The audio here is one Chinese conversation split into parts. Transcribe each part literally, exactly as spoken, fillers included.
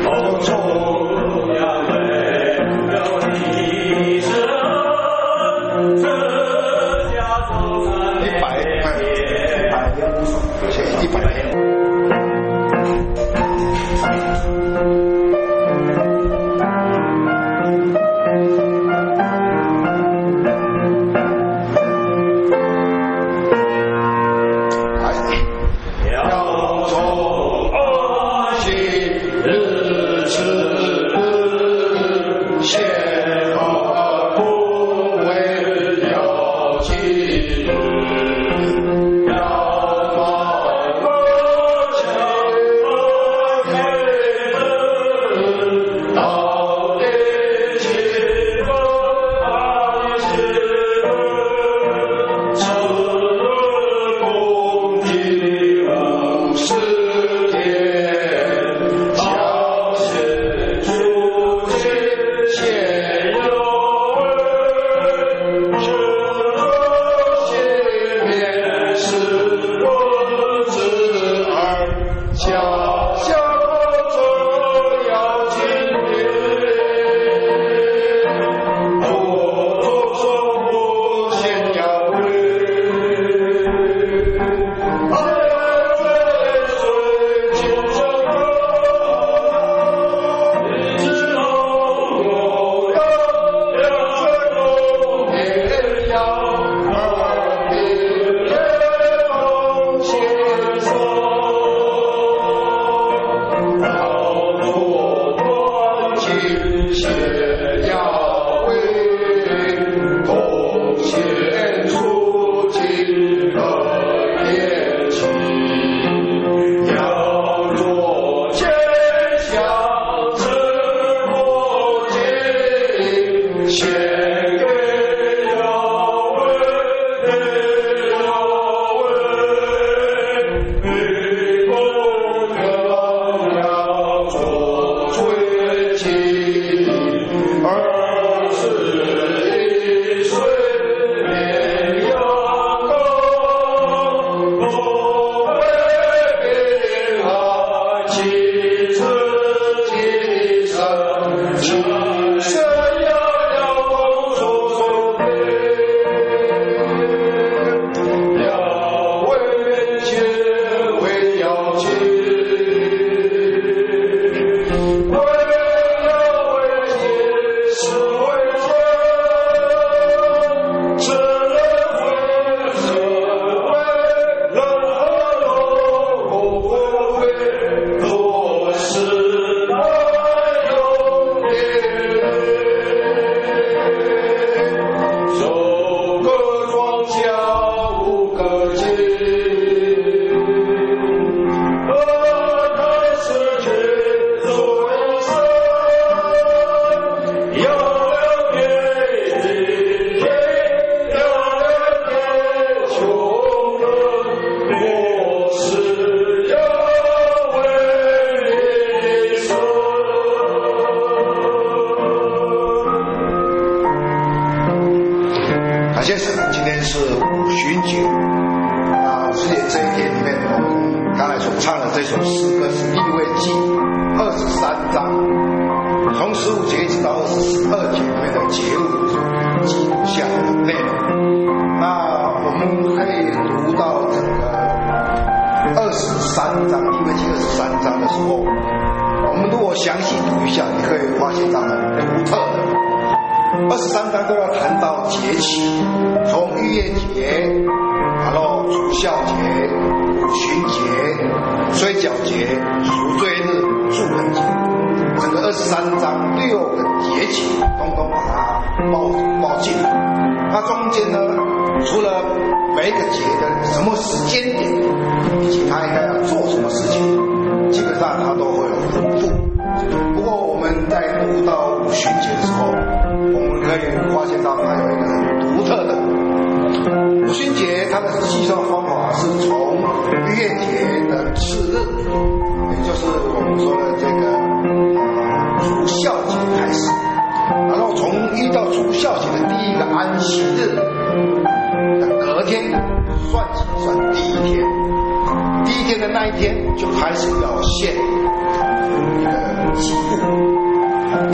那一天就开始要献一个祭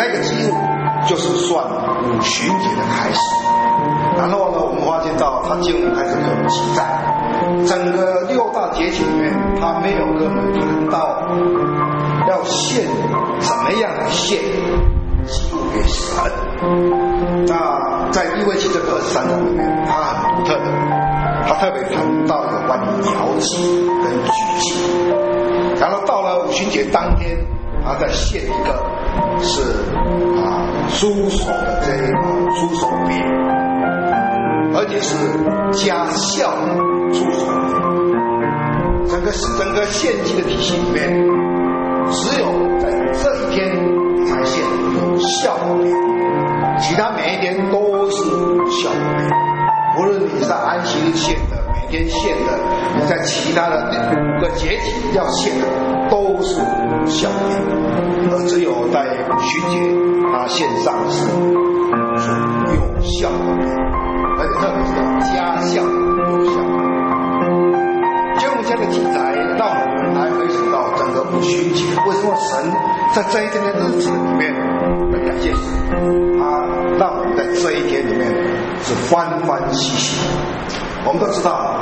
那个祭物就是算五旬节的开始。然后呢，我们发现到他经文开始有记载，整个六大节气里面，他没有跟我们谈到要献怎么样的献祭物给神。那在利未记这个二十三章里面，他很独特的，他特别谈到有关于摇祭跟举祭。然后到了五旬节当天，他再献一个是啊猪手的这个猪手饼，而且是加孝的猪手饼。整个整个献祭的体系里面，只有在这一天才献有孝饼，其他每一天都是孝饼。无论你在安息日献的，每天献的，你在其他的五个节气要献的，都是孝饼，而只有在五旬节，它献上是有孝饼，而且特别是要加孝有孝。就用这个题材，让我们来回想到整个五旬节，为什么神在这一天的日子里面来感谢神，他让我们在这一天里面是欢欢喜喜。我们都知道，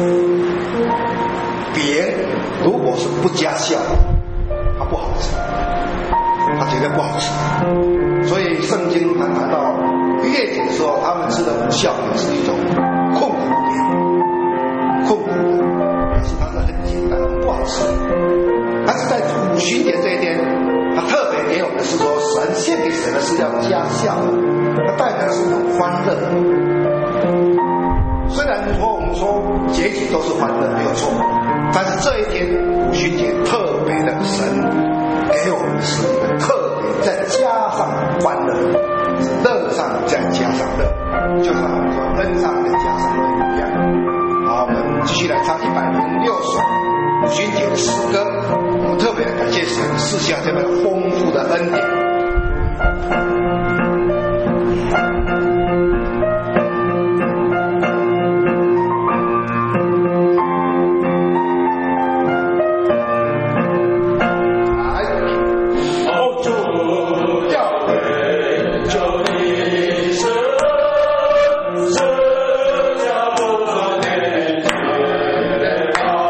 饼如果是不加孝，它不好吃，它绝对不好吃。所以圣经谈谈到月节的时候，他们吃的无孝饼是一种困苦饼，困苦的，表示它是很简单，不好吃。但是在五旬节这一天，他特别给我们的是说，神献给神的是要加孝，它代表的是一种欢乐。虽然说我们说节气都是欢乐没有错，但是这一天五旬节特别的，神给我们是一个特别，再加上欢乐，乐上再加上乐，就像我们说恩上再加上乐一样。好，我们继续来唱一百零六首五旬节的诗歌，我们特别感谢神赐下这么丰富的恩典。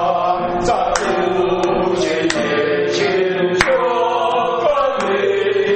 在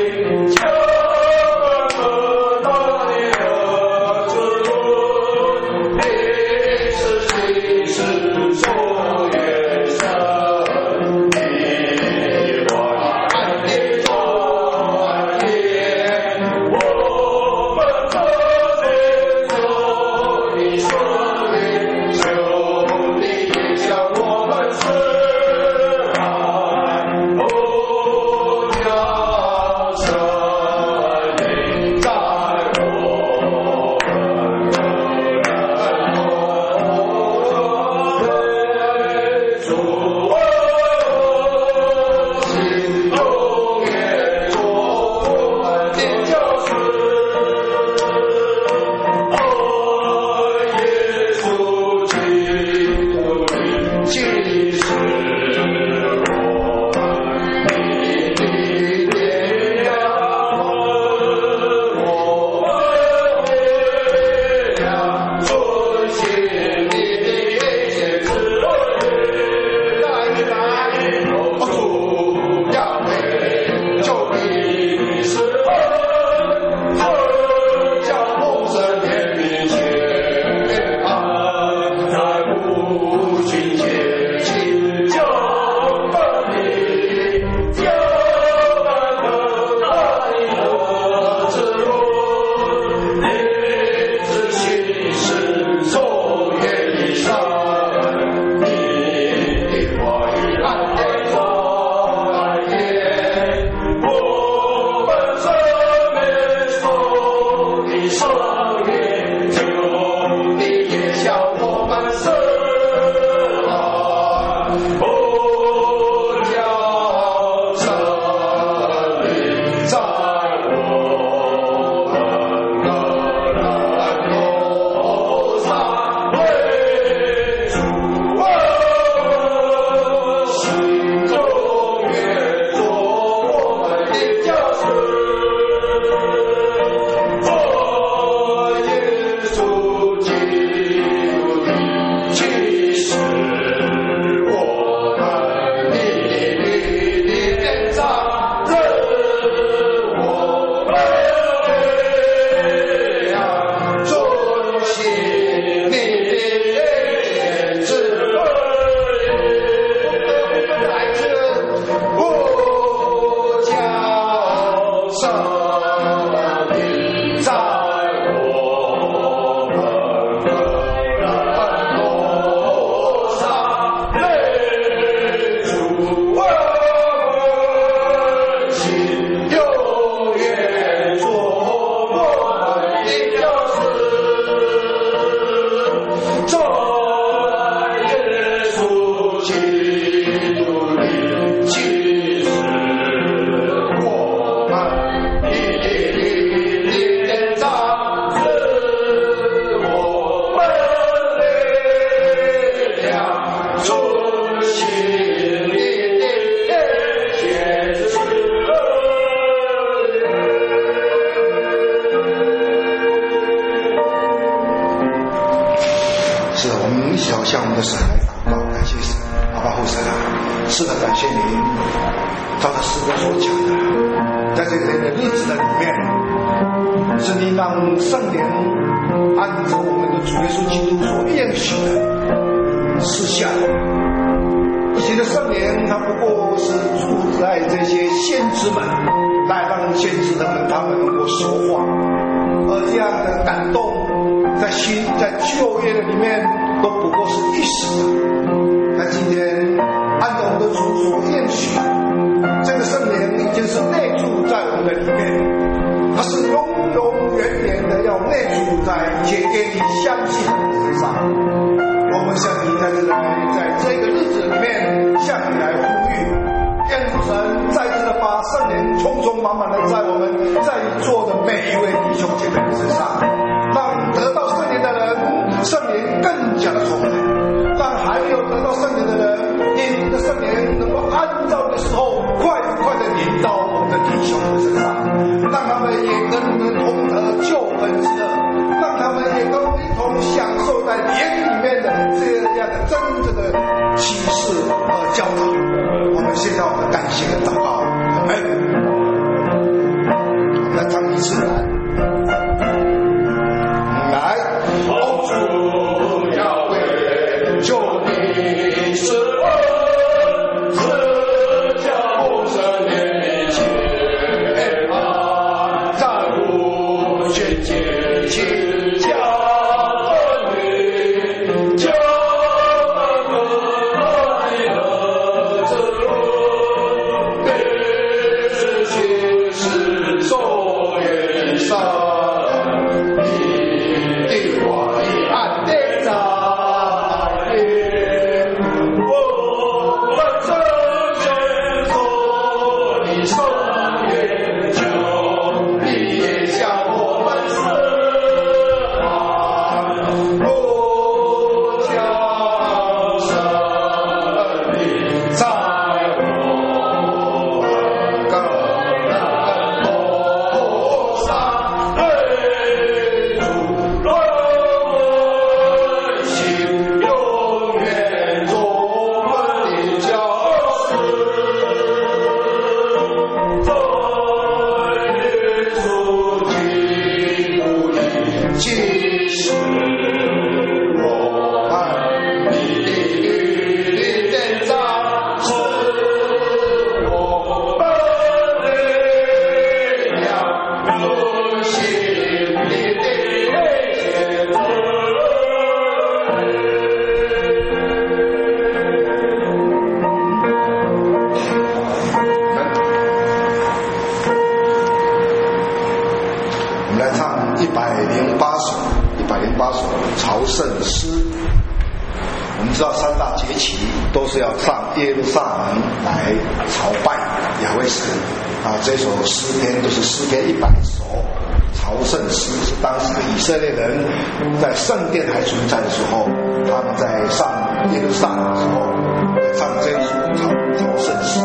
圣殿还存在的时候，他们在上耶路撒冷的时候，唱这一首朝朝圣诗。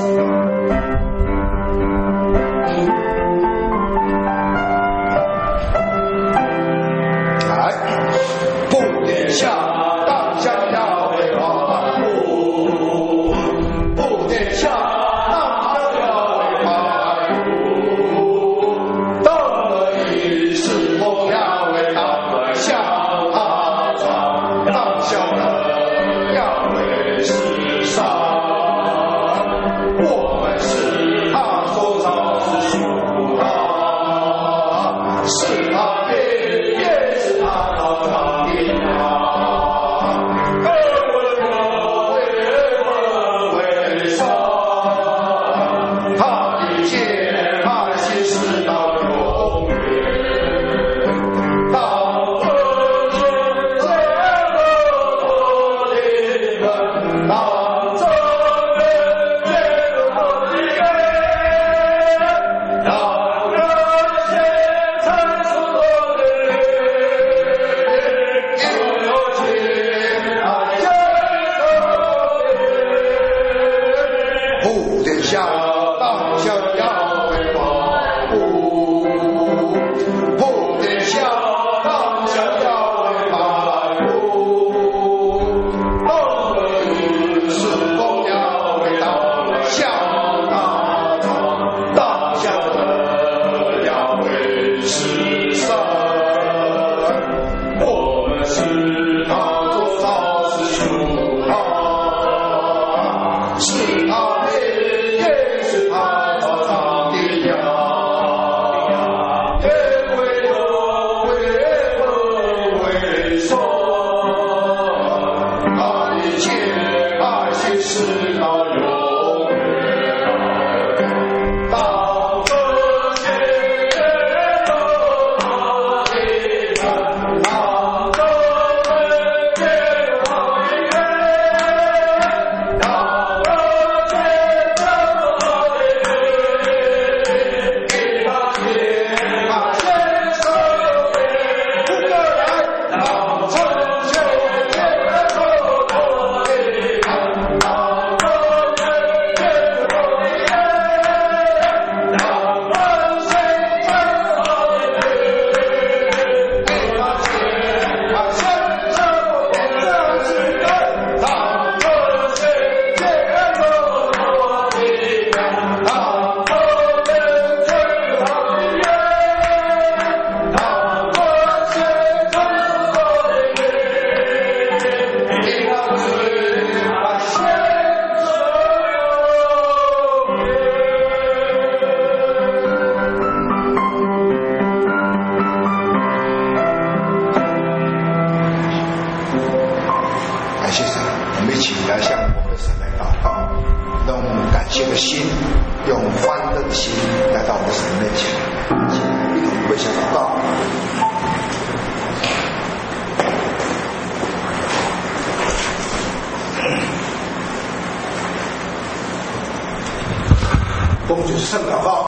来，不点下，当下要为万物；不点下，当下要为万物。到了一时候要为当下。小人要为世上， 起来向我们的神来祷告，用感谢的心，用欢乐的心来到我们的神面前，一起来一同跪下祷告。奉主圣祷告。